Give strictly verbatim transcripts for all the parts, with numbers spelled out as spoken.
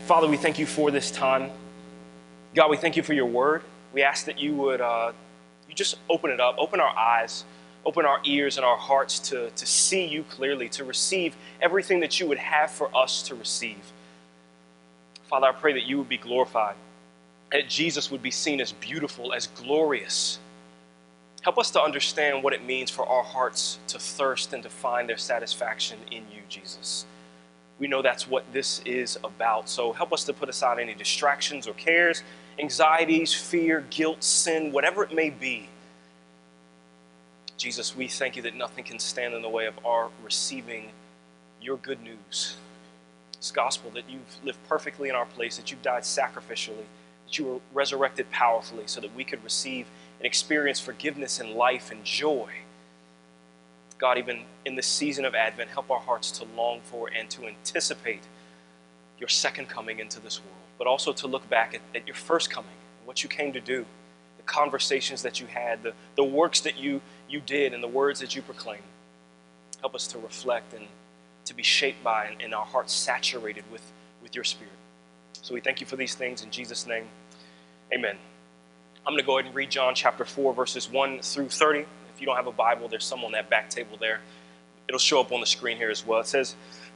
Father, we thank you for this time. God, we thank you for your word. We ask that you would uh, you just open it up, open our eyes, open our ears and our hearts to, to see you clearly, to receive everything that you would have for us to receive. Father, I pray that you would be glorified, that Jesus would be seen as beautiful, as glorious. Help us to understand what it means for our hearts to thirst and to find their satisfaction in you, Jesus. We know that's what this is about. So help us to put aside any distractions or cares, anxieties, fear, guilt, sin, whatever it may be. Jesus, we thank you that nothing can stand in the way of our receiving your good news. This gospel that you've lived perfectly in our place, that you've died sacrificially, that you were resurrected powerfully so that we could receive and experience forgiveness and life and joy. God, even in this season of Advent, help our hearts to long for and to anticipate your second coming into this world, but also to look back at, at your first coming, what you came to do, the conversations that you had, the, the works that you, you did, and the words that you proclaimed. Help us to reflect and to be shaped by and, and our hearts saturated with, with your Spirit. So we thank you for these things in Jesus' name. Amen. I'm going to go ahead and read John chapter four, verses one through thirty. If you don't have a Bible, there's some on that back table there. It'll show up on the screen here as well. It says,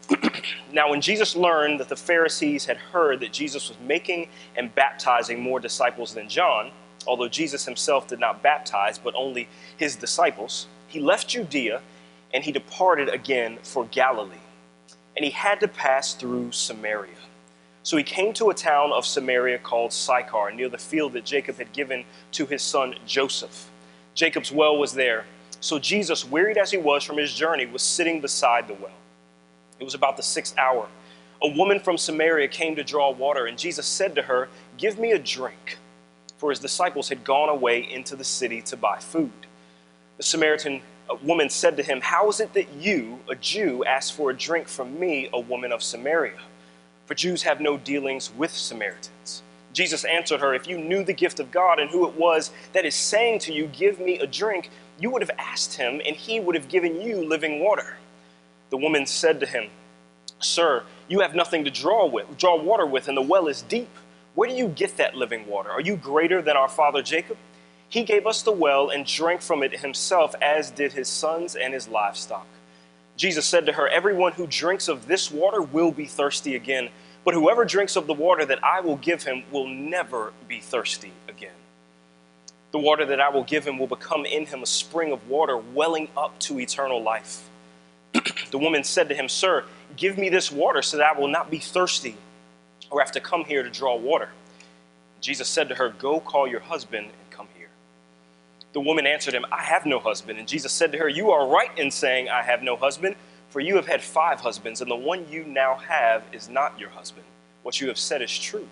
"Now when Jesus learned that the Pharisees had heard that Jesus was making and baptizing more disciples than John, although Jesus himself did not baptize, but only his disciples, he left Judea and he departed again for Galilee. And he had to pass through Samaria. So he came to a town of Samaria called Sychar, near the field that Jacob had given to his son Joseph. Jacob's well was there. So Jesus, wearied as he was from his journey, was sitting beside the well. It was about the sixth hour. A woman from Samaria came to draw water, and Jesus said to her, 'Give me a drink,' for his disciples had gone away into the city to buy food. The Samaritan woman said to him, 'How is it that you, a Jew, ask for a drink from me, a woman of Samaria? For Jews have no dealings with Samaritans.' Jesus answered her, 'If you knew the gift of God and who it was that is saying to you, "Give me a drink," you would have asked him, and he would have given you living water.' The woman said to him, 'Sir, you have nothing to draw with, draw water with, and the well is deep. Where do you get that living water? Are you greater than our father Jacob? He gave us the well and drank from it himself, as did his sons and his livestock.' Jesus said to her, 'Everyone who drinks of this water will be thirsty again. But whoever drinks of the water that I will give him will never be thirsty again. The water that I will give him will become in him a spring of water welling up to eternal life.' The woman said to him, 'Sir, give me this water so that I will not be thirsty or have to come here to draw water.' Jesus said to her, 'Go call your husband and come here.' The woman answered him, 'I have no husband.' And Jesus said to her, 'You are right in saying, "I have no husband," for you have had five husbands, and the one you now have is not your husband. What you have said is true.'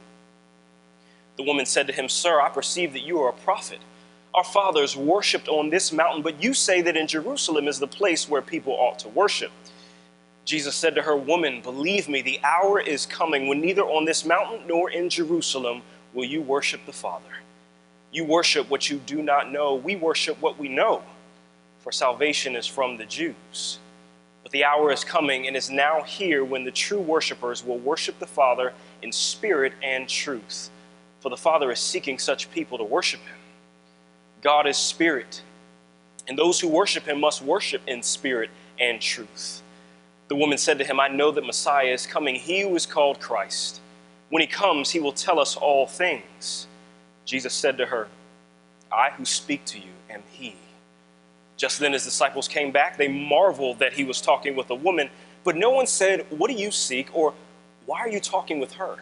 The woman said to him, 'Sir, I perceive that you are a prophet. Our fathers worshipped on this mountain, but you say that in Jerusalem is the place where people ought to worship.' Jesus said to her, 'Woman, believe me, the hour is coming when neither on this mountain nor in Jerusalem will you worship the Father. You worship what you do not know. We worship what we know, for salvation is from the Jews. But the hour is coming and is now here when the true worshipers will worship the Father in spirit and truth. For the Father is seeking such people to worship him. God is spirit, and those who worship him must worship in spirit and truth.' The woman said to him, 'I know that Messiah is coming, he who is called Christ. When he comes, he will tell us all things.' Jesus said to her, 'I who speak to you am he.' Just then his disciples came back. They marveled that he was talking with a woman, but no one said, 'What do you seek?' or 'Why are you talking with her?'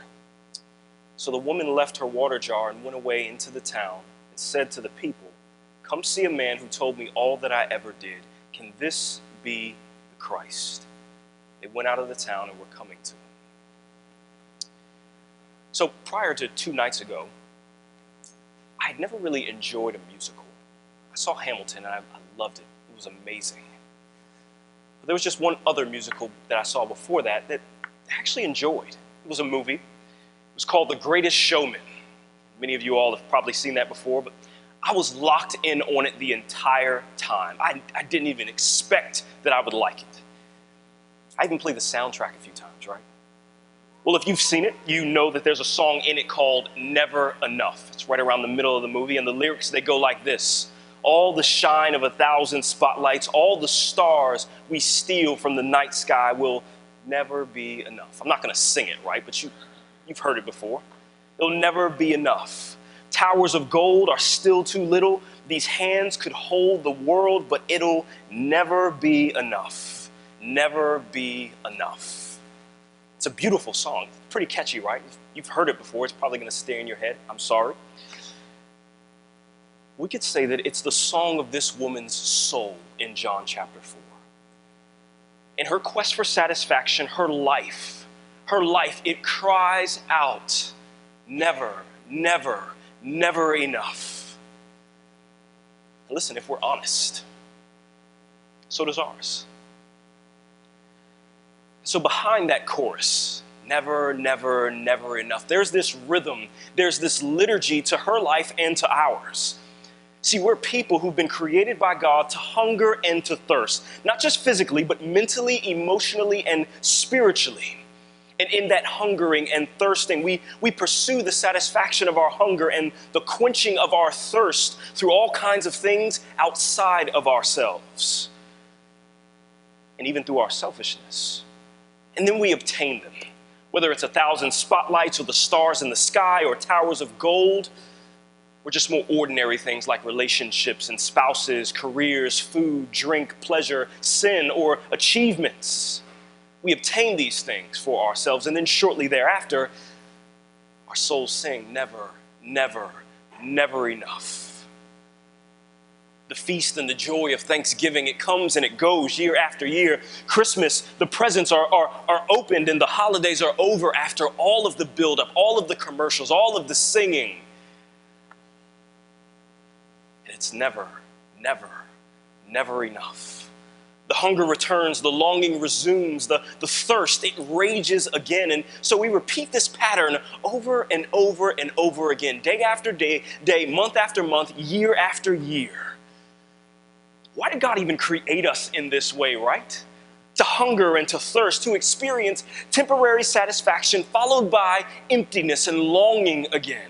So the woman left her water jar and went away into the town and said to the people, 'Come see a man who told me all that I ever did. Can this be the Christ?' They went out of the town and were coming to him." So prior to two nights ago, I had never really enjoyed a musical. I saw Hamilton and I, I loved it. It was amazing. But there was just one other musical that I saw before that that I actually enjoyed. It was a movie. It was called The Greatest Showman. Many of you all have probably seen that before, but I was locked in on it the entire time. I, I didn't even expect that I would like it. I even played the soundtrack a few times, right? Well, if you've seen it, you know that there's a song in it called Never Enough. It's right around the middle of the movie, and the lyrics, they go like this. All the shine of a thousand spotlights, all the stars we steal from the night sky will never be enough. I'm not going to sing it, right? But you, you've heard it before. It'll never be enough. Towers of gold are still too little. These hands could hold the world, but it'll never be enough. Never be enough. It's a beautiful song. Pretty catchy, right? You've heard it before. It's probably going to stay in your head. I'm sorry. We could say that it's the song of this woman's soul in John chapter four. In her quest for satisfaction, her life, her life, it cries out, never, never, never enough. Listen, if we're honest, so does ours. So behind that chorus, never, never, never enough, there's this rhythm, there's this liturgy to her life and to ours. See, we're people who've been created by God to hunger and to thirst, not just physically, but mentally, emotionally, and spiritually. And in that hungering and thirsting, we, we pursue the satisfaction of our hunger and the quenching of our thirst through all kinds of things outside of ourselves, and even through our selfishness. And then we obtain them, whether it's a thousand spotlights or the stars in the sky or towers of gold, or just more ordinary things like relationships and spouses, careers, food, drink, pleasure, sin, or achievements. We obtain these things for ourselves, and then shortly thereafter, our souls sing, never, never, never enough. The feast and the joy of Thanksgiving, it comes and it goes year after year. Christmas, the presents are, are, are opened and the holidays are over after all of the buildup, all of the commercials, all of the singing. And it's never, never, never enough. The hunger returns, the longing resumes, the, the thirst, it rages again. And so we repeat this pattern over and over and over again, day after day, day, month after month, year after year. Why did God even create us in this way, right? To hunger and to thirst, to experience temporary satisfaction followed by emptiness and longing again.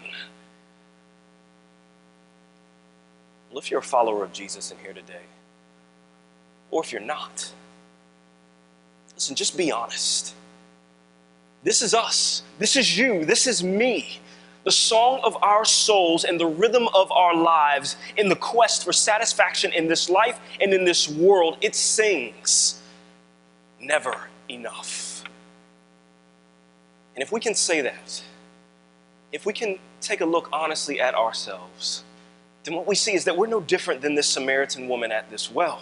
Well, if you're a follower of Jesus in here today, or if you're not, listen, just be honest. This is us. This is you. This is me. The song of our souls and the rhythm of our lives in the quest for satisfaction in this life and in this world, it sings, never enough. And if we can say that, if we can take a look honestly at ourselves, then what we see is that we're no different than this Samaritan woman at this well.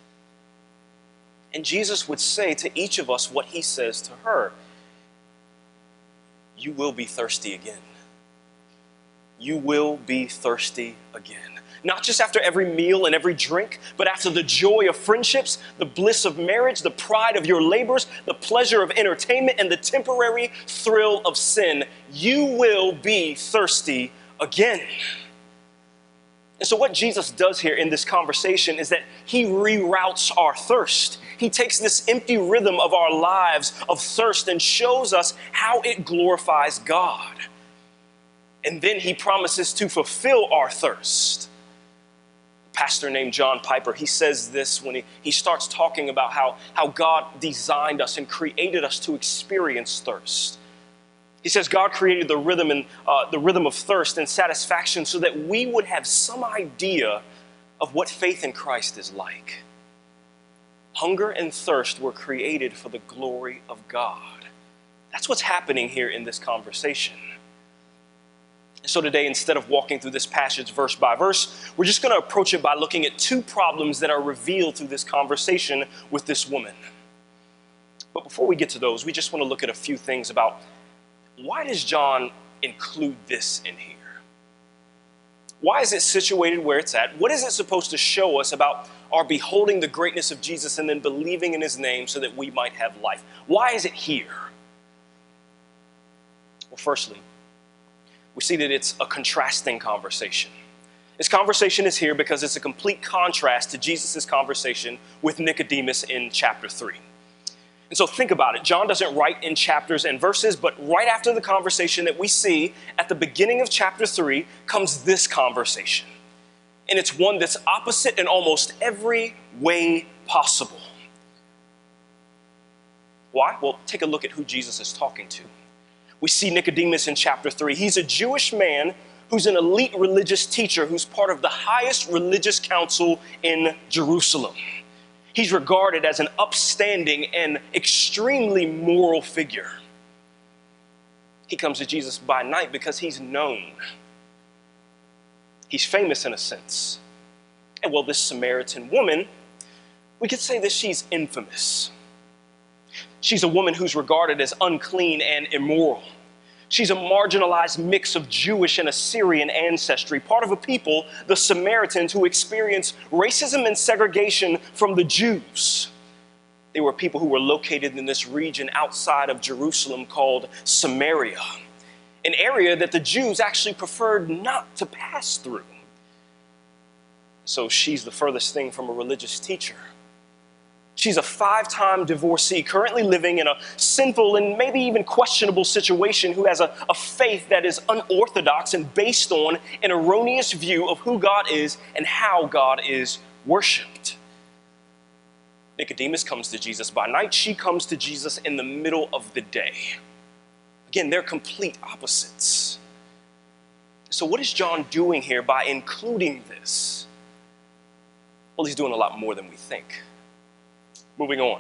And Jesus would say to each of us what he says to her, you will be thirsty again. You will be thirsty again. Not just after every meal and every drink, but after the joy of friendships, the bliss of marriage, the pride of your labors, the pleasure of entertainment, and the temporary thrill of sin. You will be thirsty again. And so what Jesus does here in this conversation is that he reroutes our thirst. He takes this empty rhythm of our lives of thirst and shows us how it glorifies God. And then he promises to fulfill our thirst. A pastor named John Piper, he says this when he, he starts talking about how, how God designed us and created us to experience thirst. He says God created the rhythm and uh, the rhythm of thirst and satisfaction so that we would have some idea of what faith in Christ is like. Hunger and thirst were created for the glory of God. That's what's happening here in this conversation. So today, instead of walking through this passage verse by verse, we're just going to approach it by looking at two problems that are revealed through this conversation with this woman. But before we get to those, we just want to look at a few things about why does John include this in here? Why is it situated where it's at? What is it supposed to show us about our beholding the greatness of Jesus and then believing in his name so that we might have life? Why is it here? Well, firstly, we see that it's a contrasting conversation. This conversation is here because it's a complete contrast to Jesus' conversation with Nicodemus in chapter three. And so think about it. John doesn't write in chapters and verses, but right after the conversation that we see at the beginning of chapter three comes this conversation. And it's one that's opposite in almost every way possible. Why? Well, take a look at who Jesus is talking to. We see Nicodemus in chapter three. He's a Jewish man who's an elite religious teacher who's part of the highest religious council in Jerusalem. He's regarded as an upstanding and extremely moral figure. He comes to Jesus by night because he's known. He's famous in a sense. And well, this Samaritan woman, we could say that she's infamous. She's a woman who's regarded as unclean and immoral. She's a marginalized mix of Jewish and Assyrian ancestry, part of a people, the Samaritans, who experienced racism and segregation from the Jews. They were people who were located in this region outside of Jerusalem called Samaria, an area that the Jews actually preferred not to pass through. So she's the furthest thing from a religious teacher. She's a five-time divorcee, currently living in a sinful and maybe even questionable situation, who has a, a faith that is unorthodox and based on an erroneous view of who God is and how God is worshiped. Nicodemus comes to Jesus by night. She comes to Jesus in the middle of the day. Again, they're complete opposites. So what is John doing here by including this? Well, he's doing a lot more than we think. Moving on.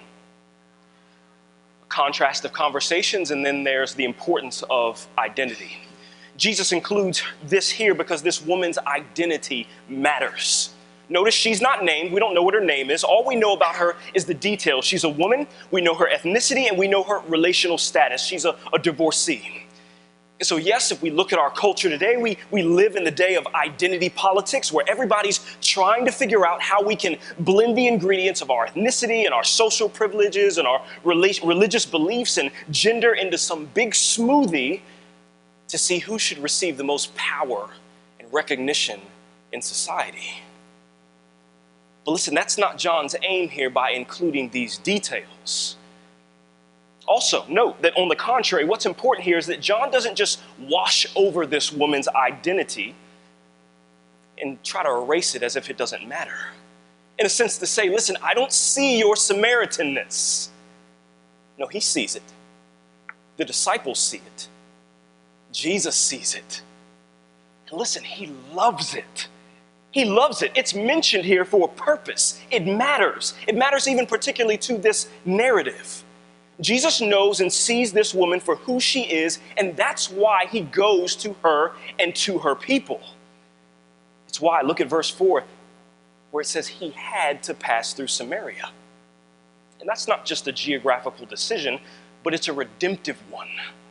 A contrast of conversations, and then there's the importance of identity. Jesus includes this here because this woman's identity matters. Notice she's not named. We don't know what her name is. All we know about her is the details. She's a woman. We know her ethnicity, and we know her relational status. She's a, a divorcee. And so, yes, if we look at our culture today, we, we live in the day of identity politics, where everybody's trying to figure out how we can blend the ingredients of our ethnicity and our social privileges and our rela- religious beliefs and gender into some big smoothie to see who should receive the most power and recognition in society. But listen, that's not John's aim here by including these details. Also, note that on the contrary, what's important here is that John doesn't just wash over this woman's identity and try to erase it as if it doesn't matter. In a sense to say, listen, I don't see your Samaritanness. No, he sees it. The disciples see it. Jesus sees it. And listen, he loves it. He loves it. It's mentioned here for a purpose. It matters. It matters even particularly to this narrative. Jesus knows and sees this woman for who she is, and that's why he goes to her and to her people. It's why, look at verse four, where it says he had to pass through Samaria. And that's not just a geographical decision, but it's a redemptive one.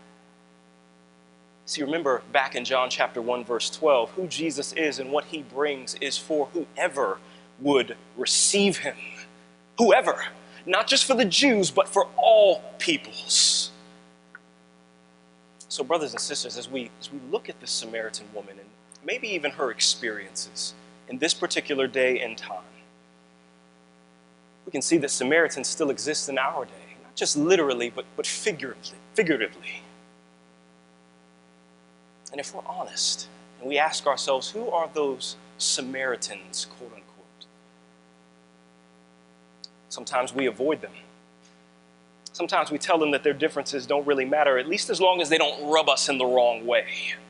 See, remember back in John chapter one, verse twelve, who Jesus is and what he brings is for whoever would receive him. Whoever. Not just for the Jews, but for all peoples. So brothers and sisters, as we, as we look at this Samaritan woman and maybe even her experiences in this particular day and time, we can see that Samaritans still exist in our day, not just literally, but, but figuratively, figuratively. And if we're honest, and we ask ourselves, who are those Samaritans, quote unquote? Sometimes we avoid them. Sometimes we tell them that their differences don't really matter, at least as long as they don't rub us in the wrong way.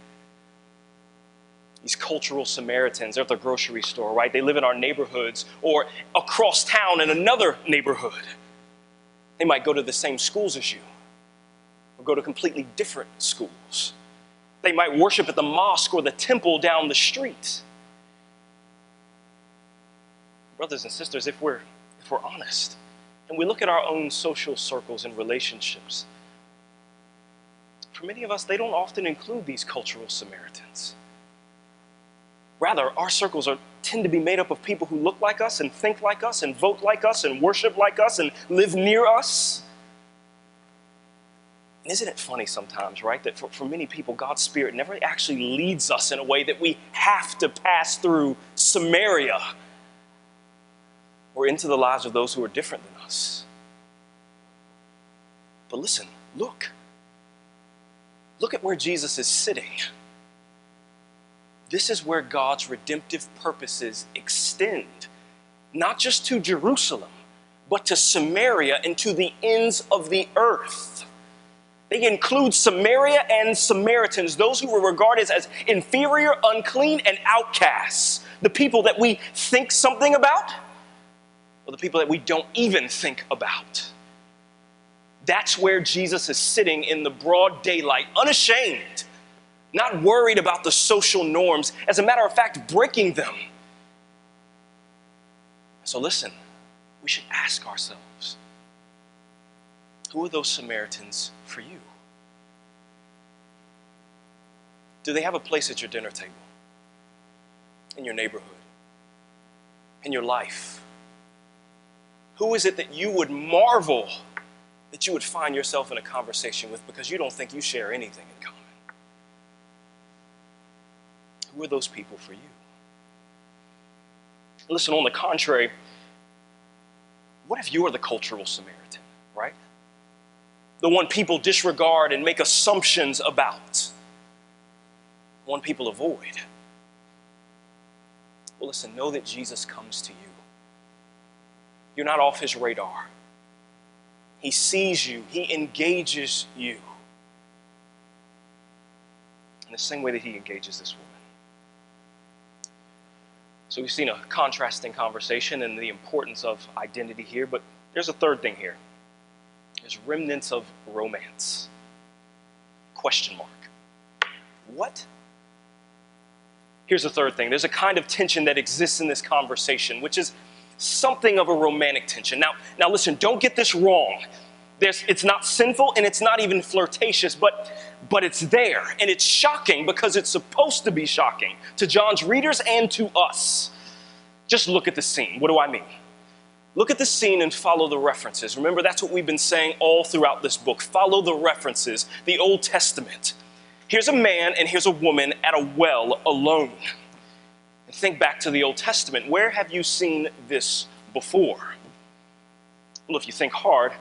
These cultural Samaritans, they're at the grocery store, right? They live in our neighborhoods or across town in another neighborhood. They might go to the same schools as you or go to completely different schools. They might worship at the mosque or the temple down the street. Brothers and sisters, if we're If we're honest, and we look at our own social circles and relationships, for many of us, they don't often include these cultural Samaritans. Rather, our circles are, tend to be made up of people who look like us and think like us and vote like us and worship like us and live near us. And isn't it funny sometimes, right, that for, for many people, God's Spirit never actually leads us in a way that we have to pass through Samaria or into the lives of those who are different than us. But listen, look. Look at where Jesus is sitting. This is where God's redemptive purposes extend, not just to Jerusalem, but to Samaria and to the ends of the earth. They include Samaria and Samaritans, those who were regarded as inferior, unclean, and outcasts, the people that we think something about, or the people that we don't even think about. That's where Jesus is sitting in the broad daylight, unashamed, not worried about the social norms, as a matter of fact, breaking them. So listen, we should ask ourselves, who are those Samaritans for you? Do they have a place at your dinner table, in your neighborhood, in your life? Who is it that you would marvel that you would find yourself in a conversation with because you don't think you share anything in common? Who are those people for you? Listen, on the contrary, what if you are the cultural Samaritan, right? The one people disregard and make assumptions about. One people avoid. Well, listen, know that Jesus comes to you. You're not off his radar. He sees you. He engages you in the same way that he engages this woman. So we've seen a contrasting conversation and the importance of identity here, but there's a third thing here. There's remnants of romance. Question mark. What? Here's the third thing. There's a kind of tension that exists in this conversation, which is something of a romantic tension. Now, now listen, don't get this wrong. There's, it's not sinful and it's not even flirtatious, but, but it's there. And it's shocking because it's supposed to be shocking to John's readers and to us. Just look at the scene. What do I mean? Look at the scene and follow the references. Remember, that's what we've been saying all throughout this book. Follow the references, the Old Testament. Here's a man and here's a woman at a well alone. And think back to the Old Testament. Where have you seen this before? Well, if you think hard,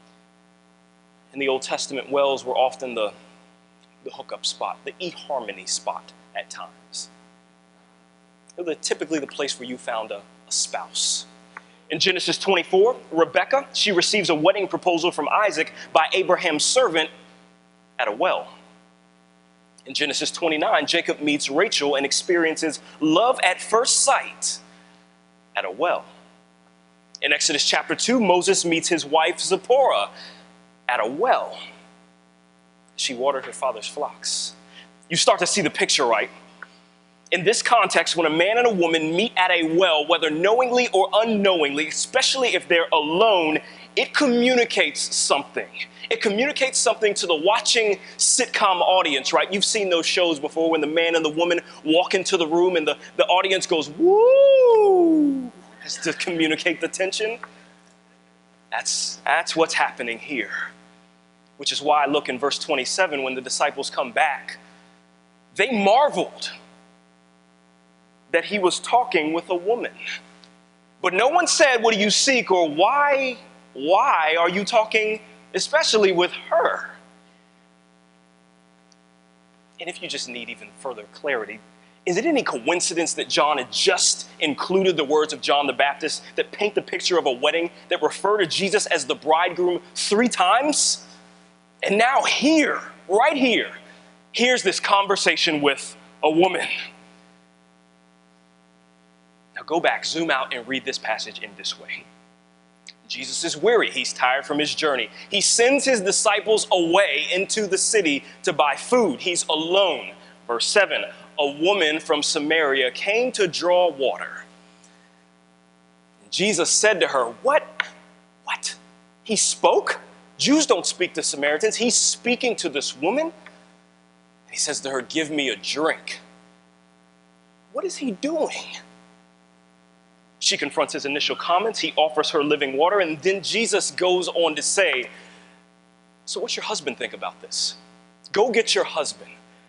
in the Old Testament, wells were often the, the hookup spot, the eHarmony spot at times. They were typically the place where you found a, a spouse. In Genesis twenty-four, Rebekah, she receives a wedding proposal from Isaac by Abraham's servant at a well. In Genesis twenty-nine, Jacob meets Rachel and experiences love at first sight at a well. In Exodus chapter two, Moses meets his wife Zipporah at a well. She watered her father's flocks. You start to see the picture, right? In this context, when a man and a woman meet at a well, whether knowingly or unknowingly, especially if they're alone, it communicates something. It communicates something to the watching sitcom audience, right? You've seen those shows before when the man and the woman walk into the room and the, the audience goes, woo, as to communicate the tension. That's, that's what's happening here, which is why I look in verse twenty-seven when the disciples come back. They marveled that he was talking with a woman. But no one said, what do you seek? Or why, why are you talking especially with her? And if you just need even further clarity, is it any coincidence that John had just included the words of John the Baptist that paint the picture of a wedding that refer to Jesus as the bridegroom three times? And now here, right here, here's this conversation with a woman. Now go back, zoom out, and read this passage in this way. Jesus is weary. He's tired from his journey. He sends his disciples away into the city to buy food. He's alone. Verse seven, a woman from Samaria came to draw water. Jesus said to her, what? What? He spoke? Jews don't speak to Samaritans. He's speaking to this woman. He says to her, give me a drink. What is he doing? She confronts his initial comments. He offers her living water. And then Jesus goes on to say, so what's your husband think about this? Go get your husband.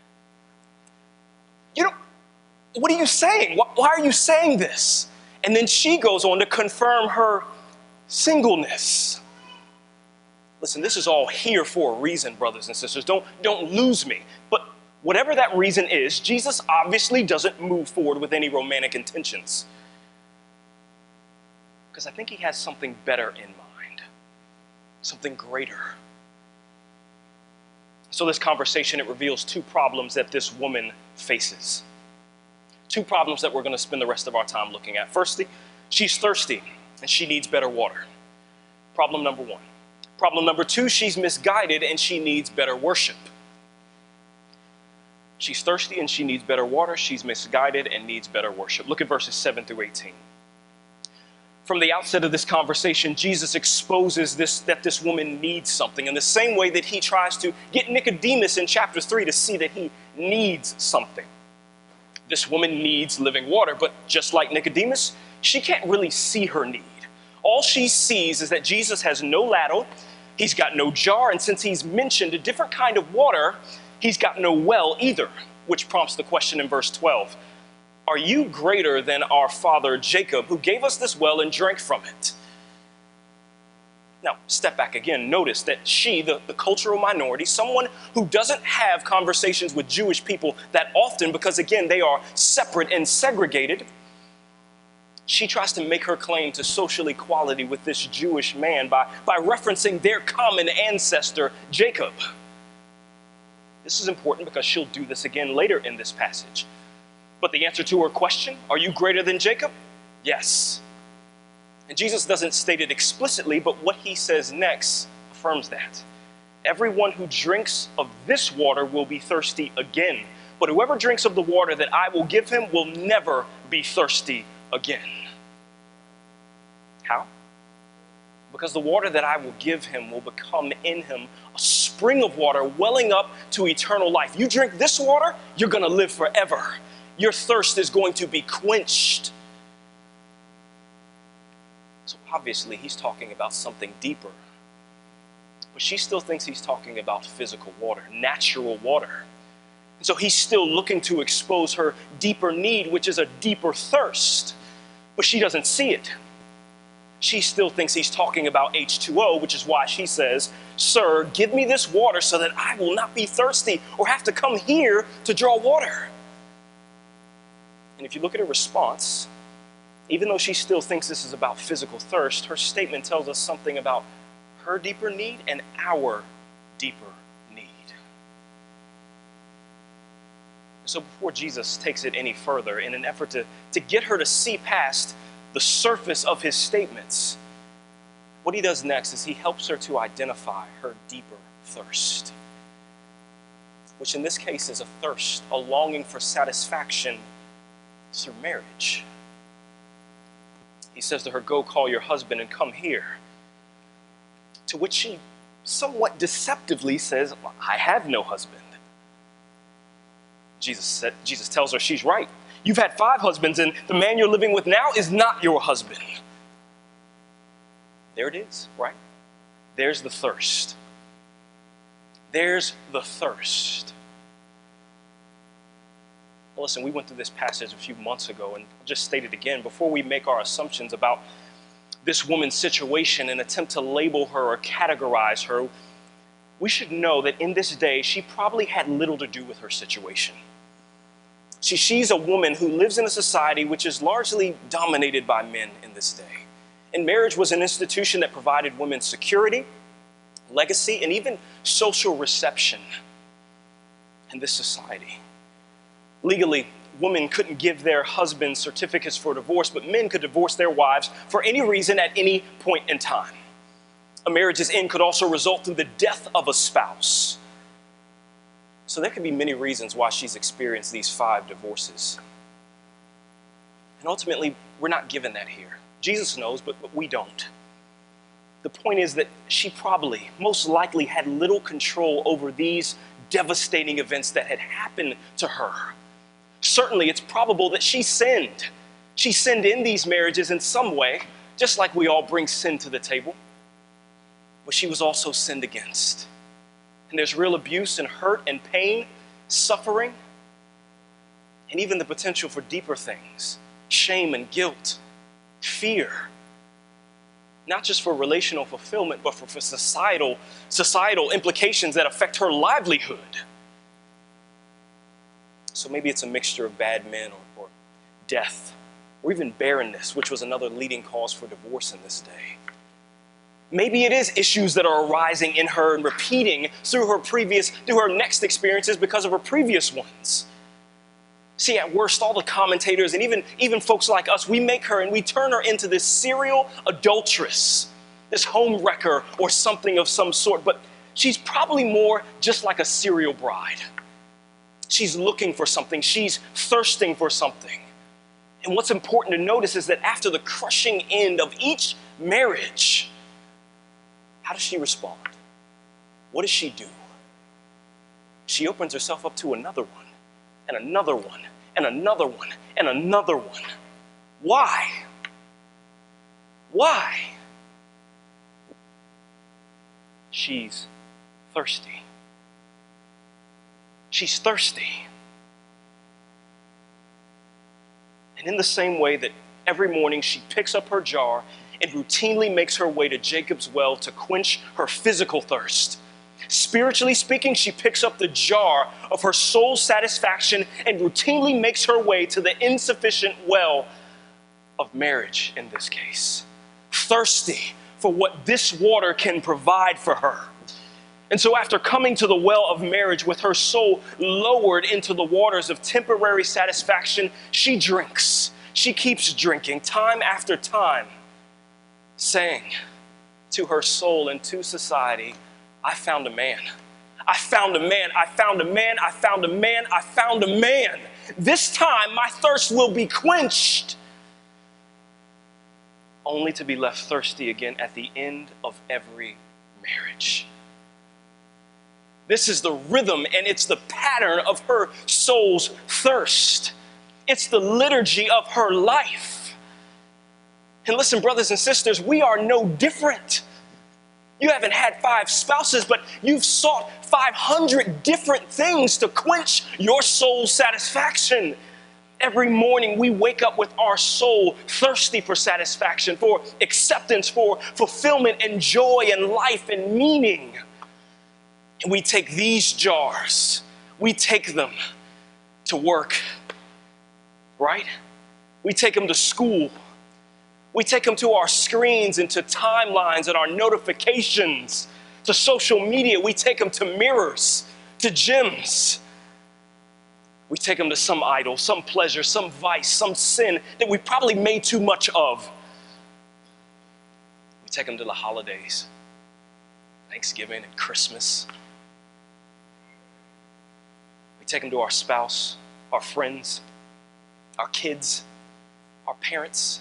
You know, what are you saying? Why are you saying this? And then she goes on to confirm her singleness. Listen, this is all here for a reason, brothers and sisters. Don't, don't lose me. But whatever that reason is, Jesus obviously doesn't move forward with any romantic intentions. Because I think he has something better in mind, something greater. So this conversation, it reveals two problems that this woman faces. Two problems that we're going to spend the rest of our time looking at. Firstly, she's thirsty and she needs better water. Problem number one. Problem number two, she's misguided and she needs better worship. She's thirsty and she needs better water. She's misguided and needs better worship. Look at verses seven through eighteen. From the outset of this conversation, Jesus exposes this, that this woman needs something in the same way that he tries to get Nicodemus in chapter three to see that he needs something. This woman needs living water, but just like Nicodemus, she can't really see her need. All she sees is that Jesus has no ladle, he's got no jar, and since he's mentioned a different kind of water, he's got no well either, which prompts the question in verse twelve. Are you greater than our father Jacob, who gave us this well and drank from it? Now, step back again. Notice that she, the, the cultural minority, someone who doesn't have conversations with Jewish people that often because, again, they are separate and segregated, she tries to make her claim to social equality with this Jewish man by, by referencing their common ancestor, Jacob. This is important because she'll do this again later in this passage. But the answer to her question, are you greater than Jacob? Yes. And Jesus doesn't state it explicitly, but what he says next affirms that. Everyone who drinks of this water will be thirsty again. But whoever drinks of the water that I will give him will never be thirsty again. How? Because the water that I will give him will become in him a spring of water welling up to eternal life. You drink this water, you're going to live forever. Your thirst is going to be quenched. So obviously he's talking about something deeper. But she still thinks he's talking about physical water, natural water. And so he's still looking to expose her deeper need, which is a deeper thirst. But she doesn't see it. She still thinks he's talking about H two O, which is why she says, "Sir, give me this water so that I will not be thirsty or have to come here to draw water." And if you look at her response, even though she still thinks this is about physical thirst, her statement tells us something about her deeper need and our deeper need. So before Jesus takes it any further, in an effort to, to get her to see past the surface of his statements, what he does next is he helps her to identify her deeper thirst, which in this case is a thirst, a longing for satisfaction through marriage. He says to her, "Go call your husband and come here." To which she somewhat deceptively says, "I have no husband." Jesus said, Jesus tells her she's right. You've had five husbands and the man you're living with now is not your husband. There it is, right? There's the thirst. There's the thirst. Well, listen, we went through this passage a few months ago and I'll just state it again. Before we make our assumptions about this woman's situation and attempt to label her or categorize her, we should know that in this day, she probably had little to do with her situation. See, she's a woman who lives in a society which is largely dominated by men in this day. And marriage was an institution that provided women security, legacy, and even social reception in this society. Legally, women couldn't give their husbands certificates for divorce, but men could divorce their wives for any reason at any point in time. A marriage's end could also result through the death of a spouse. So there could be many reasons why she's experienced these five divorces. And ultimately, we're not given that here. Jesus knows, but, but we don't. The point is that she probably, most likely, had little control over these devastating events that had happened to her. Certainly, it's probable that she sinned. She sinned in these marriages in some way, just like we all bring sin to the table. But she was also sinned against. And there's real abuse and hurt and pain, suffering, and even the potential for deeper things, shame and guilt, fear. not just for relational fulfillment, but for, for societal, societal implications that affect her livelihood. So maybe it's a mixture of bad men or, or death, or even barrenness, which was another leading cause for divorce in this day. Maybe it is issues that are arising in her and repeating through her previous, through her next experiences because of her previous ones. See, at worst, all the commentators and even, even folks like us, we make her and we turn her into this serial adulteress, this home wrecker or something of some sort. But she's probably more just like a serial bride. She's looking for something. She's thirsting for something. And what's important to notice is that after the crushing end of each marriage, how does she respond? What does she do? She opens herself up to another one. And another one, and another one, and another one. Why? Why? She's thirsty. She's thirsty. And in the same way that every morning she picks up her jar and routinely makes her way to Jacob's well to quench her physical thirst, spiritually speaking, she picks up the jar of her soul's satisfaction and routinely makes her way to the insufficient well of marriage in this case, thirsty for what this water can provide for her. And so after coming to the well of marriage with her soul lowered into the waters of temporary satisfaction, she drinks. She keeps drinking time after time, saying to her soul and to society, I found a man. I found a man. I found a man. I found a man. I found a man. This time my thirst will be quenched, only to be left thirsty again at the end of every marriage. This is the rhythm and it's the pattern of her soul's thirst. It's the liturgy of her life. And listen, brothers and sisters, we are no different. You haven't had five spouses, but you've sought five hundred different things to quench your soul's satisfaction. Every morning we wake up with our soul thirsty for satisfaction, for acceptance, for fulfillment and joy and life and meaning. And we take these jars, we take them to work, right? We take them to school. We take them to our screens and to timelines and our notifications, to social media. We take them to mirrors, to gyms. We take them to some idol, some pleasure, some vice, some sin that we probably made too much of. We take them to the holidays, Thanksgiving and Christmas. We take them to our spouse, our friends, our kids, our parents,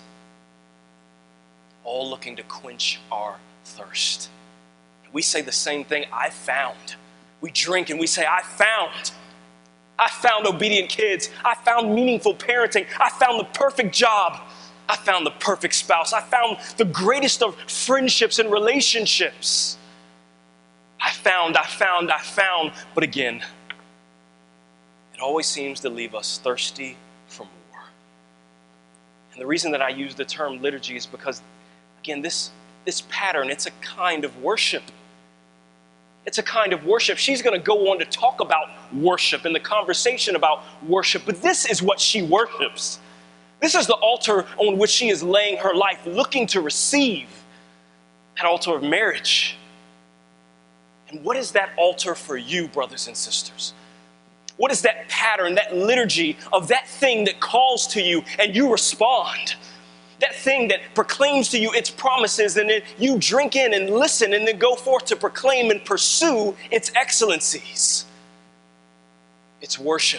all looking to quench our thirst. We say the same thing, I found. We drink and we say, I found. I found obedient kids. I found meaningful parenting. I found the perfect job. I found the perfect spouse. I found the greatest of friendships and relationships. I found, I found, I found. But again, it always seems to leave us thirsty for more. And the reason that I use the term liturgy is because, again, this, this pattern, it's a kind of worship. It's a kind of worship. She's going to go on to talk about worship and the conversation about worship, but this is what she worships. This is the altar on which she is laying her life, looking to receive, that altar of marriage. And what is that altar for you, brothers and sisters? What is that pattern, that liturgy of that thing that calls to you and you respond? That thing that proclaims to you its promises, and then you drink in and listen and then go forth to proclaim and pursue its excellencies. It's worship.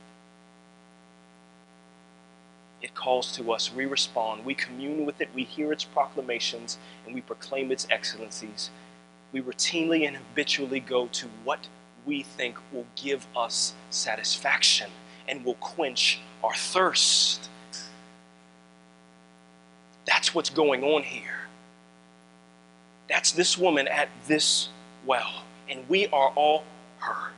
It calls to us, we respond, we commune with it, we hear its proclamations, and we proclaim its excellencies. We routinely and habitually go to what we think will give us satisfaction and will quench our thirst. That's what's going on here. That's this woman at this well, and we are all her.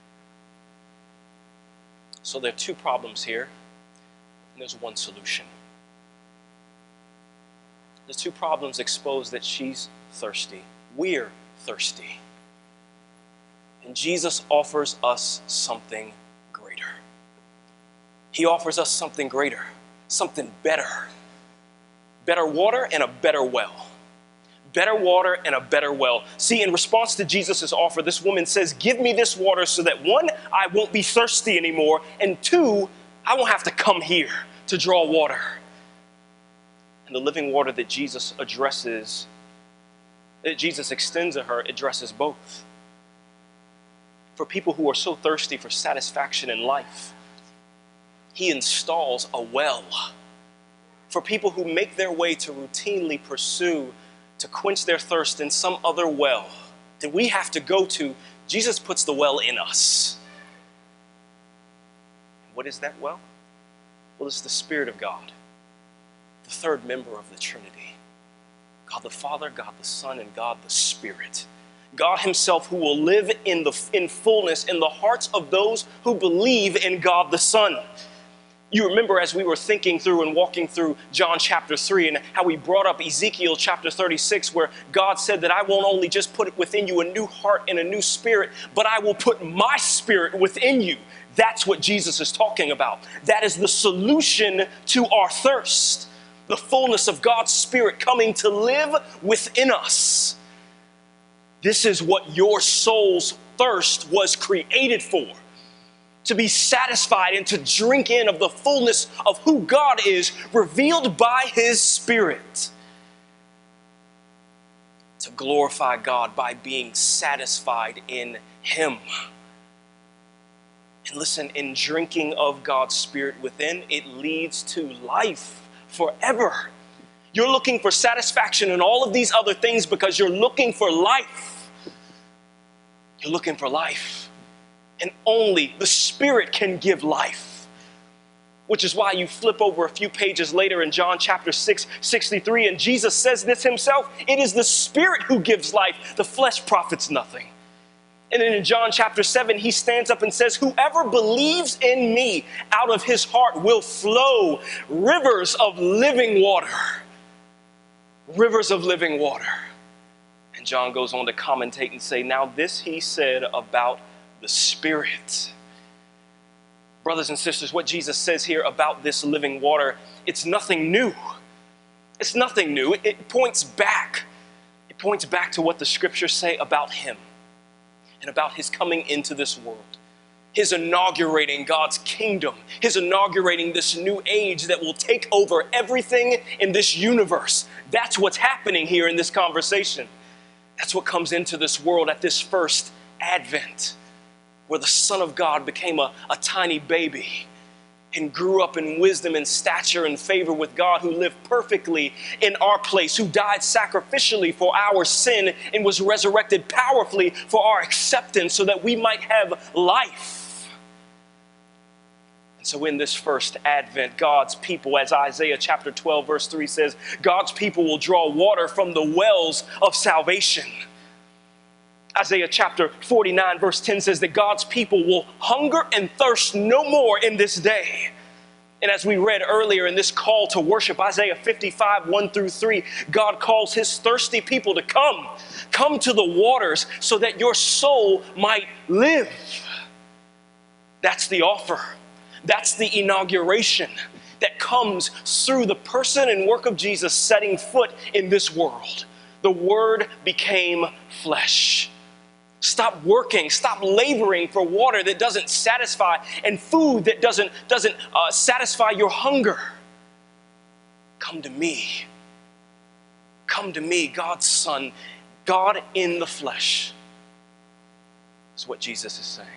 So there are two problems here, and there's one solution. The two problems expose that she's thirsty. We're thirsty. And Jesus offers us something greater. He offers us something greater, something better. Better water and a better well. Better water and a better well. See, in response to Jesus' offer, this woman says, give me this water so that one, I won't be thirsty anymore, and two, I won't have to come here to draw water. And the living water that Jesus addresses, that Jesus extends to her, addresses both. For people who are so thirsty for satisfaction in life, he installs a well. For people who make their way to routinely pursue, to quench their thirst in some other well that we have to go to, Jesus puts the well in us. What is that well? Well, it's the Spirit of God, the third member of the Trinity. God the Father, God the Son, and God the Spirit. God himself, who will live in the in fullness in the hearts of those who believe in God the Son. You remember as we were thinking through and walking through John chapter three and how we brought up Ezekiel chapter thirty-six, where God said that I won't only just put within you a new heart and a new spirit, but I will put my spirit within you. That's what Jesus is talking about. That is the solution to our thirst. The fullness of God's Spirit coming to live within us. This is what your soul's thirst was created for. To be satisfied and to drink in of the fullness of who God is, revealed by his Spirit. To glorify God by being satisfied in him. And listen, in drinking of God's Spirit within, it leads to life forever. You're looking for satisfaction in all of these other things because you're looking for life. You're looking for life. And only the Spirit can give life. Which is why you flip over a few pages later in John chapter six, sixty-three, and Jesus says this himself, it is the Spirit who gives life. The flesh profits nothing. And then in John chapter seven, he stands up and says, whoever believes in me, out of his heart will flow rivers of living water. Rivers of living water. And John goes on to commentate and say, now this he said about the Spirit. Brothers and sisters, what Jesus says here about this living water, it's nothing new. It's nothing new. It points back. It points back to what the scriptures say about him and about his coming into this world. His inaugurating God's kingdom. His inaugurating this new age that will take over everything in this universe. That's what's happening here in this conversation. That's what comes into this world at this first Advent, where the Son of God became a, a tiny baby and grew up in wisdom and stature and favor with God, who lived perfectly in our place, who died sacrificially for our sin and was resurrected powerfully for our acceptance so that we might have life. And so in this first Advent, God's people, as Isaiah chapter twelve verse three says, God's people will draw water from the wells of salvation. Isaiah chapter forty-nine verse ten says that God's people will hunger and thirst no more in this day. And as we read earlier in this call to worship, Isaiah fifty-five, one through three, God calls his thirsty people to come. Come to the waters so that your soul might live. That's the offer. That's the inauguration that comes through the person and work of Jesus setting foot in this world. The Word became flesh. Stop working, stop laboring for water that doesn't satisfy and food that doesn't, doesn't uh, satisfy your hunger. Come to me. Come to me, God's Son, God in the flesh. That's what Jesus is saying.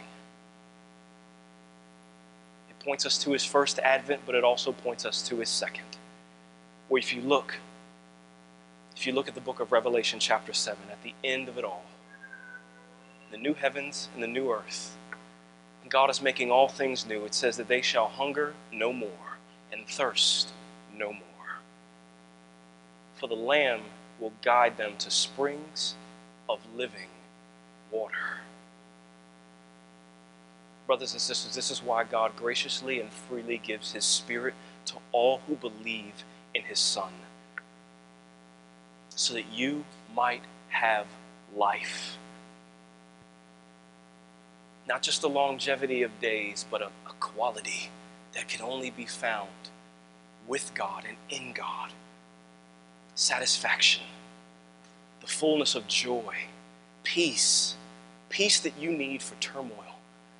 It points us to his first advent, but it also points us to his second. Where if you look, if you look at the book of Revelation chapter seven, at the end of it all, the new heavens and the new earth, and God is making all things new. It says that they shall hunger no more and thirst no more. For the Lamb will guide them to springs of living water. Brothers and sisters, this is why God graciously and freely gives his Spirit to all who believe in his Son. so that you might have life. Not just a longevity of days, but a, a quality that can only be found with God and in God. Satisfaction, the fullness of joy, peace, peace that you need for turmoil,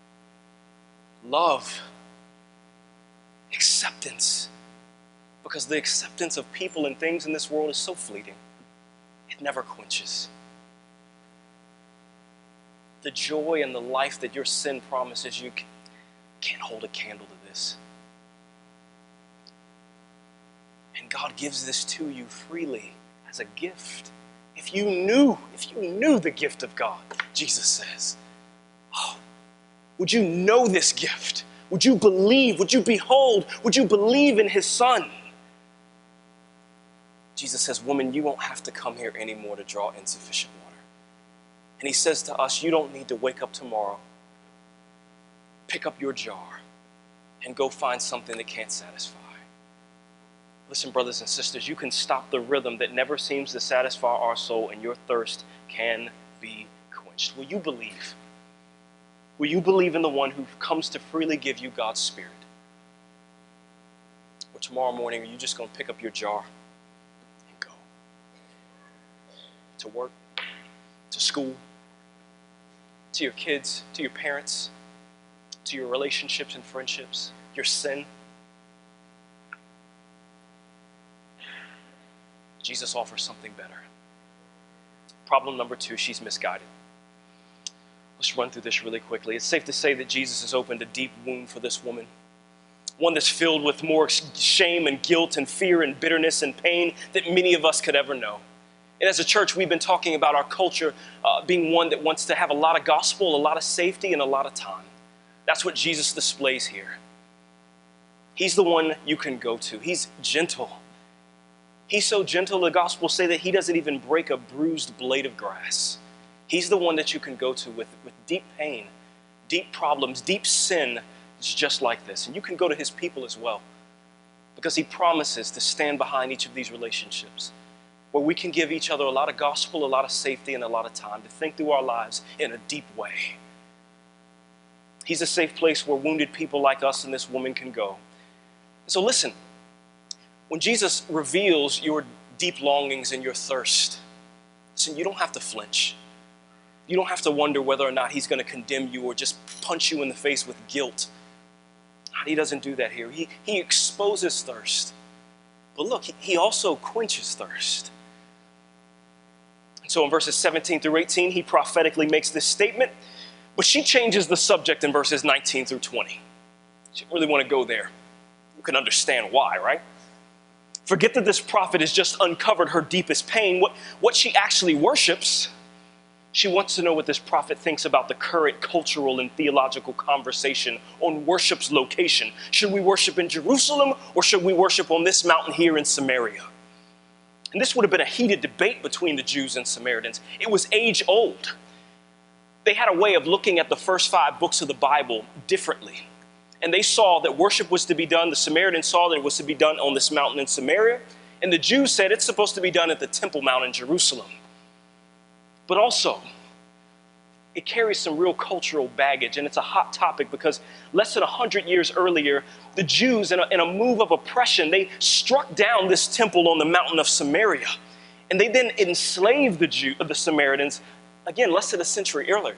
love, acceptance, because the acceptance of people and things in this world is so fleeting. It never quenches. The joy and the life that your sin promises you can't hold a candle to this. And God gives this to you freely as a gift. If you knew, if you knew the gift of God, Jesus says, oh, would you know this gift? Would you believe? Would you behold? Would you believe in his Son? Jesus says, woman, you won't have to come here anymore to draw insufficient water. And he says to us, you don't need to wake up tomorrow, pick up your jar, and go find something that can't satisfy. Listen, brothers and sisters, you can stop the rhythm that never seems to satisfy our soul, and your thirst can be quenched. Will you believe? Will you believe in the one who comes to freely give you God's Spirit? Or tomorrow morning, are you just going to pick up your jar and go to work, to school, to your kids, to your parents, to your relationships and friendships, your sin? Jesus offers something better. Problem number two, she's misguided. Let's run through this really quickly. It's safe to say that Jesus has opened a deep wound for this woman, one that's filled with more shame and guilt and fear and bitterness and pain that many of us could ever know. And as a church, we've been talking about our culture uh, being one that wants to have a lot of gospel, a lot of safety, and a lot of time. That's what Jesus displays here. He's the one you can go to. He's gentle. He's so gentle, the Gospels say that he doesn't even break a bruised blade of grass. He's the one that you can go to with, with deep pain, deep problems, deep sin. It's just like this. And you can go to his people as well, because he promises to stand behind each of these relationships, where we can give each other a lot of gospel, a lot of safety, and a lot of time to think through our lives in a deep way. He's a safe place where wounded people like us and this woman can go. So listen, when Jesus reveals your deep longings and your thirst, listen, you don't have to flinch. You don't have to wonder whether or not he's going to condemn you or just punch you in the face with guilt. He doesn't do that here. He, he exposes thirst. But look, he, he also quenches thirst. So in verses seventeen through eighteen, he prophetically makes this statement, but she changes the subject in verses nineteen through twenty. She didn't really want to go there. You can understand why, right? Forget that this prophet has just uncovered her deepest pain. What, what she actually worships, she wants to know what this prophet thinks about the current cultural and theological conversation on worship's location. Should we worship in Jerusalem, or should we worship on this mountain here in Samaria? And this would have been a heated debate between the Jews and Samaritans. It was age old. They had a way of looking at the first five books of the Bible differently. And they saw that worship was to be done. The Samaritans saw that it was to be done on this mountain in Samaria. And the Jews said it's supposed to be done at the Temple Mount in Jerusalem. But also, it carries some real cultural baggage. And it's a hot topic because less than one hundred years earlier, the Jews, in a, in a move of oppression, they struck down this temple on the mountain of Samaria. And they then enslaved the, Jew, the Samaritans, again, less than a century earlier.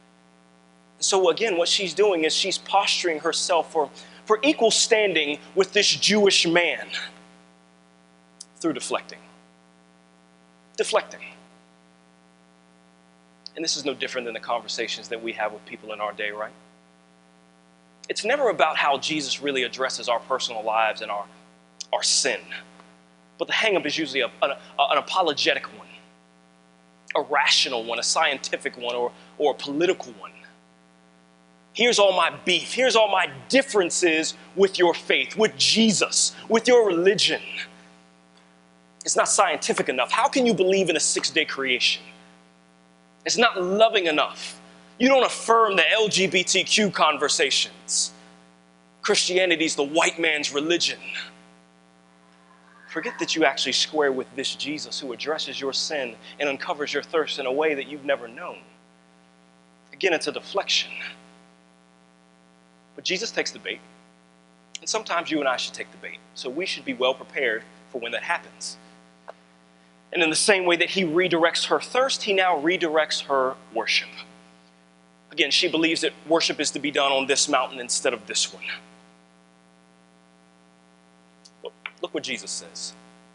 So again, what she's doing is she's posturing herself for, for equal standing with this Jewish man through deflecting. Deflecting. And this is no different than the conversations that we have with people in our day, right? It's never about how Jesus really addresses our personal lives and our, our sin. But the hang-up is usually a, an, an apologetic one, a rational one, a scientific one, or, or a political one. Here's all my beef. Here's all my differences with your faith, with Jesus, with your religion. It's not scientific enough. How can you believe in a six-day creation? It's not loving enough. You don't affirm the L G B T Q conversations. Christianity is the white man's religion. Forget that you actually square with this Jesus who addresses your sin and uncovers your thirst in a way that you've never known. Again, it's a deflection. But Jesus takes the bait. And sometimes you and I should take the bait. So we should be well prepared for when that happens. And in the same way that he redirects her thirst, he now redirects her worship. Again, she believes that worship is to be done on this mountain instead of this one. Look, look what Jesus says.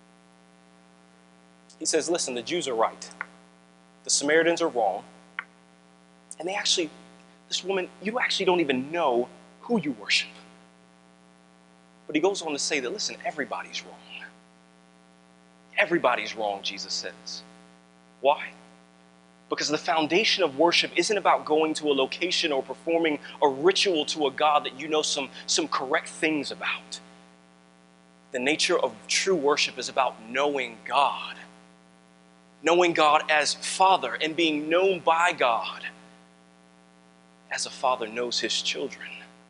He says, listen, the Jews are right. The Samaritans are wrong. And they actually, this woman, you actually don't even know who you worship. But he goes on to say that, listen, everybody's wrong. Everybody's wrong, Jesus says. Why? Because the foundation of worship isn't about going to a location or performing a ritual to a God that you know some, some correct things about. The nature of true worship is about knowing God. Knowing God as Father and being known by God as a father knows his children.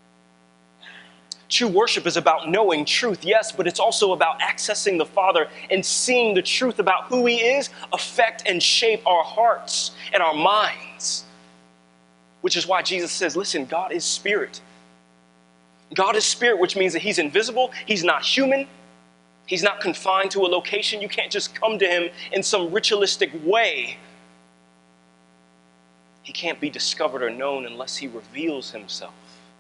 True worship is about knowing truth, yes, but it's also about accessing the Father and seeing the truth about who he is affect and shape our hearts and our minds. Which is why Jesus says, listen, God is spirit. God is spirit, which means that he's invisible, he's not human, he's not confined to a location. You can't just come to him in some ritualistic way. He can't be discovered or known unless he reveals himself.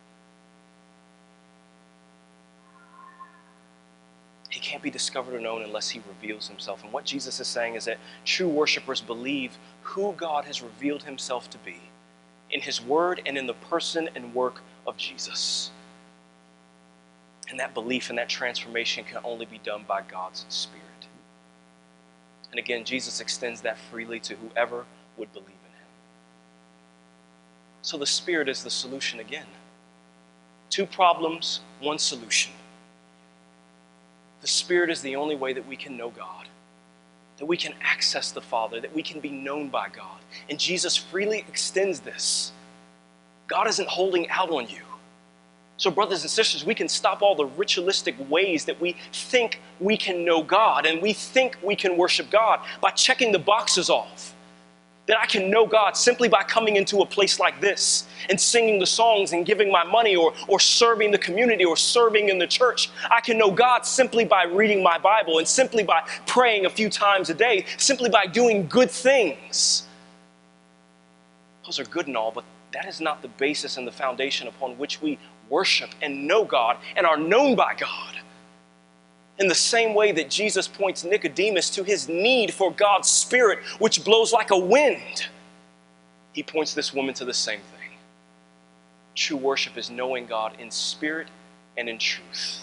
He can't be discovered or known unless he reveals himself. And what Jesus is saying is that true worshipers believe who God has revealed himself to be in his word and in the person and work of Jesus. And that belief and that transformation can only be done by God's Spirit. And again, Jesus extends that freely to whoever would believe in him. So the Spirit is the solution again. Two problems, one solution. The Spirit is the only way that we can know God, that we can access the Father, that we can be known by God. And Jesus freely extends this. God isn't holding out on you. So brothers and sisters, we can stop all the ritualistic ways that we think we can know God and we think we can worship God by checking the boxes off. That I can know God simply by coming into a place like this and singing the songs and giving my money or, or serving the community or serving in the church. I can know God simply by reading my Bible and simply by praying a few times a day, simply by doing good things. Those are good and all, but that is not the basis and the foundation upon which we worship and know God and are known by God. In the same way that Jesus points Nicodemus to his need for God's Spirit, which blows like a wind, he points this woman to the same thing. True worship is knowing God in spirit and in truth.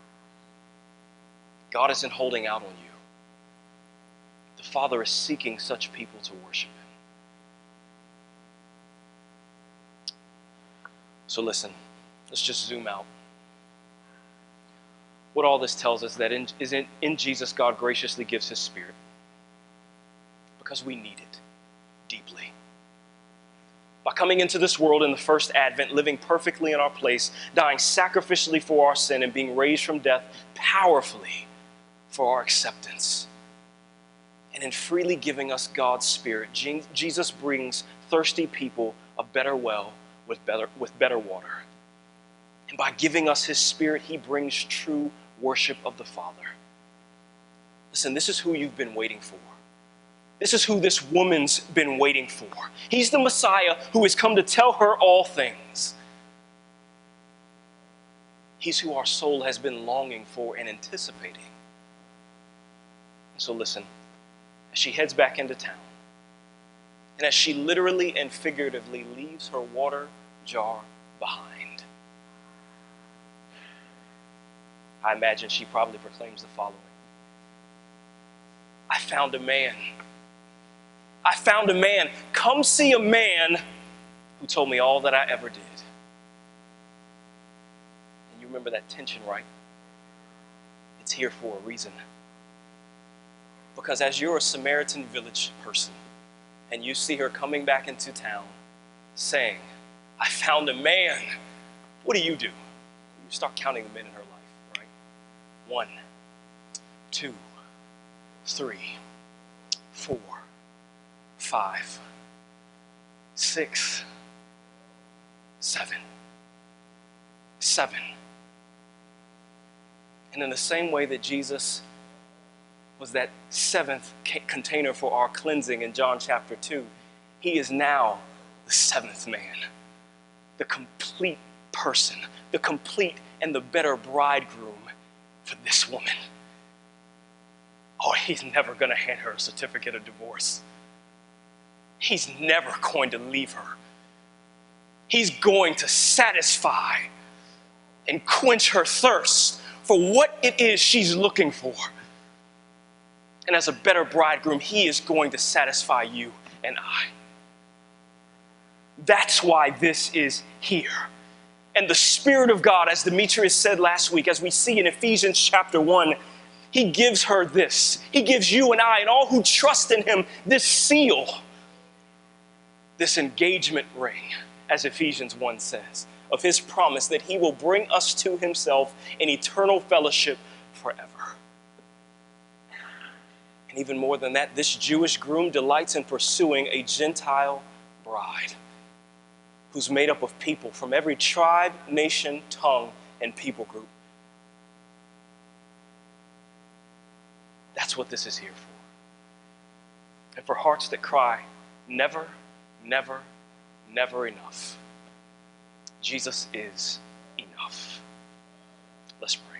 God isn't holding out on you. The Father is seeking such people to worship him. So listen, let's just zoom out. What all this tells us that in, is in, in Jesus, God graciously gives his Spirit because we need it deeply. By coming into this world in the first advent, living perfectly in our place, dying sacrificially for our sin, and being raised from death powerfully for our acceptance. And in freely giving us God's Spirit, Jesus brings thirsty people a better well with better, with better water. And by giving us his Spirit, he brings true worship of the Father. Listen, this is who you've been waiting for. This is who this woman's been waiting for. He's the Messiah who has come to tell her all things. He's who our soul has been longing for and anticipating. And so listen, as she heads back into town, and as she literally and figuratively leaves her water jar behind, I imagine she probably proclaims the following. I found a man. I found a man. Come see a man who told me all that I ever did. And you remember that tension, right? It's here for a reason. Because as you're a Samaritan village person, and you see her coming back into town saying, I found a man, what do you do? You start counting the men in her life. One, two, three, four, five, six, seven. Seven. And in the same way that Jesus was that seventh container for our cleansing in John chapter two, he is now the seventh man, the complete person, the complete and the better bridegroom for this woman. Oh, he's never going to hand her a certificate of divorce. He's never going to leave her. He's going to satisfy and quench her thirst for what it is she's looking for. And as a better bridegroom, he is going to satisfy you and I. That's why this is here. And the Spirit of God, as Demetrius said last week, as we see in Ephesians chapter one, he gives her this. He gives you and I and all who trust in him this seal, this engagement ring, as Ephesians one says, of his promise that he will bring us to himself in eternal fellowship forever. And even more than that, this Jewish groom delights in pursuing a Gentile bride who's made up of people from every tribe, nation, tongue, and people group. That's what this is here for. And for hearts that cry, never, never, never enough, Jesus is enough. Let's pray.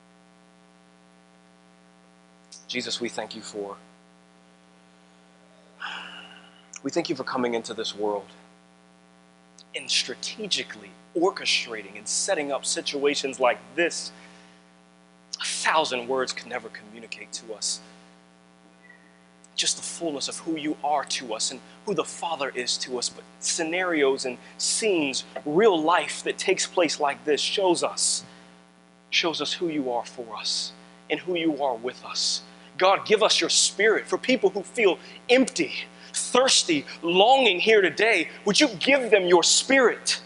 Jesus, we thank you for, we thank you for coming into this world and strategically orchestrating and setting up situations like this. A thousand words could never communicate to us just the fullness of who you are to us and who the Father is to us. But scenarios and scenes, real life that takes place like this shows us, shows us who you are for us and who you are with us. God, give us your Spirit for people who feel empty, thirsty, longing here today. Would you give them your Spirit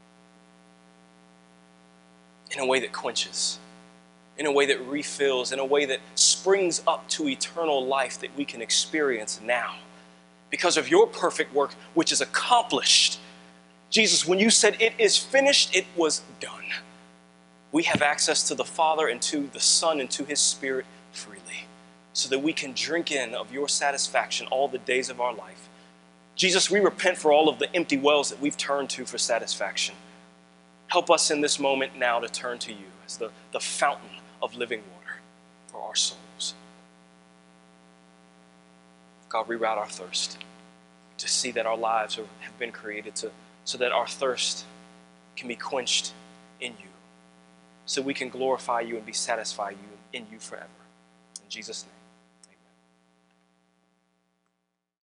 in a way that quenches, in a way that refills, in a way that springs up to eternal life that we can experience now because of your perfect work, which is accomplished. Jesus, when you said it is finished, it was done. We have access to the Father and to the Son and to his Spirit freely so that we can drink in of your satisfaction all the days of our life. Jesus, we repent for all of the empty wells that we've turned to for satisfaction. Help us in this moment now to turn to you as the, the fountain of living water for our souls. God, reroute our thirst to see that our lives are, have been created to, so that our thirst can be quenched in you, so we can glorify you and be satisfied you, in you forever. In Jesus' name.